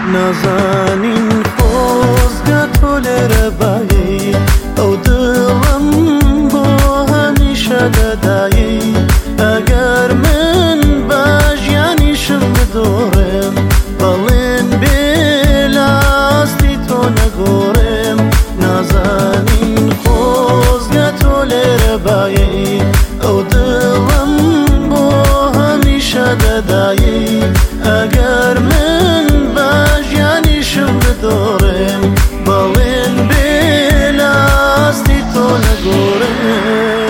نازانین خۆزگە تۆ لێرە بایی ئەو دڵم بۆ هەمیشە دەدایی ئەگەر من بە ژیانیشم بدۆڕێم بەڵێن بێ لاستی تۆ نەگۆڕێم نازانین خۆزگە تۆ لێرە بایی ئەو دڵم بۆ هەمیشە دەدایی ئەگەر من بە ژیانیشم بدۆڕێم بەڵێن بێ لاستی تۆ نەگۆڕێم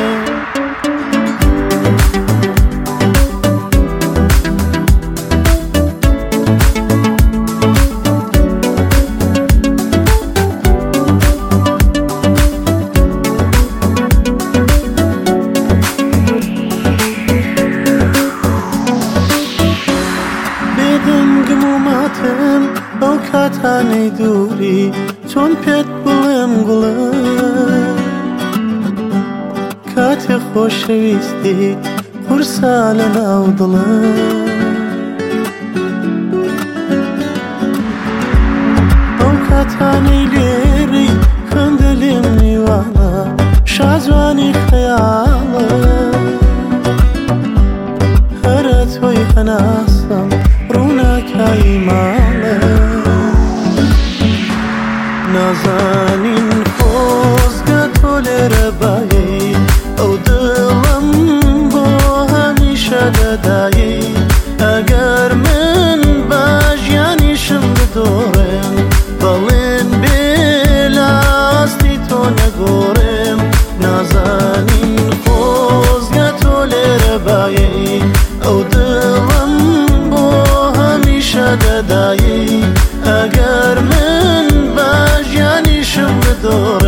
دەنگم و ماتم ئەو کاتانەی دووری چۆن پێت بڵێم گوڵە کاتێ خۆشەویستی قورسا لە ناو دڵە ئەو کاتانەی لێری خوێندە لێم میوانە شازوانی خەیاڵە هەرە تۆی هەناسم ڕووناکایی ماڵە نازانین خۆزگە تۆ لێرە بایی ئەو دڵم بۆ هەمیشە دەدایی ئەگەر من بە ژیانیشم بدۆڕێم بەڵێن بێ لاستی تۆ نەگۆڕێم نازانین خۆزگە تۆ لێرە بایی ئەو دڵم بۆ هەمیشە دەدایی ئەگەر من بە ژیانیشم بدۆڕێم